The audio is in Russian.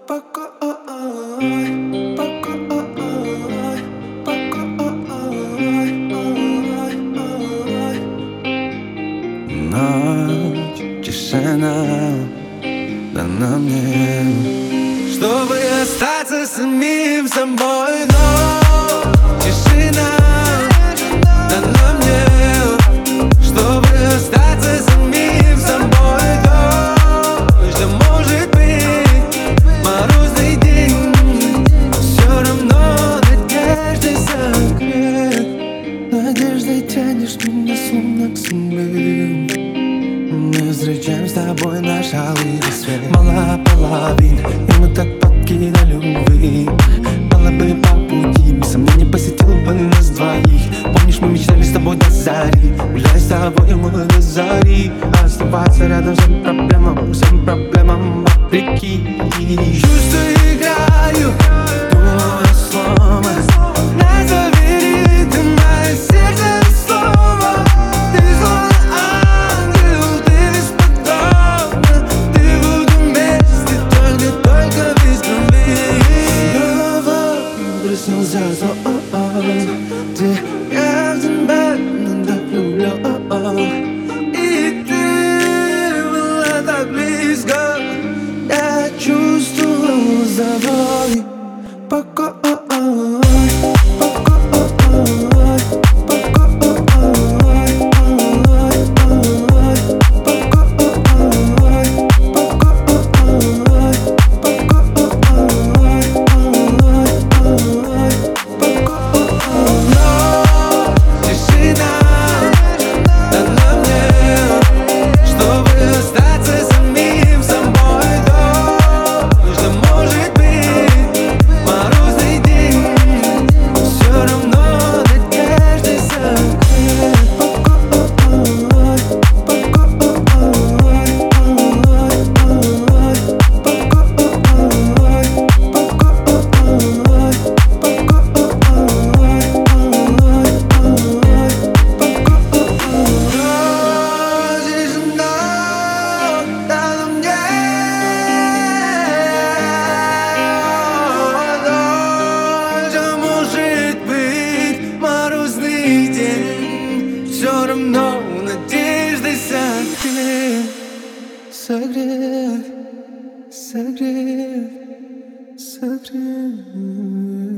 Ночь, тишина дана мне, чтобы остаться самим собой. Но тишина дана мне, чтобы остаться самим собой. Дождь, да может быть морозный день, все равно надеждой согрет. Надеждой тянешь меня словно к себе. Мы встречаем с тобой наш алый рассвет. Мало половин, и мы так подкидали любви. Было бы по пути, без сомнений посетил бы нас двоих. Помнишь, мы мечтали с тобой до зари, гуляя с тобой мы до зари. Оставаться рядом всем проблемам вопреки. Чувства играю, думаю о слова. Назови ритм, сердце без слова. Ты словно ангел, ты бесподобна. Ты в этом месте, только без крови. Снова приснился сон, где я в тебя так влюблен. И ты была так близко, я чувствовал за тобой покой. Все равно надеждой согрет.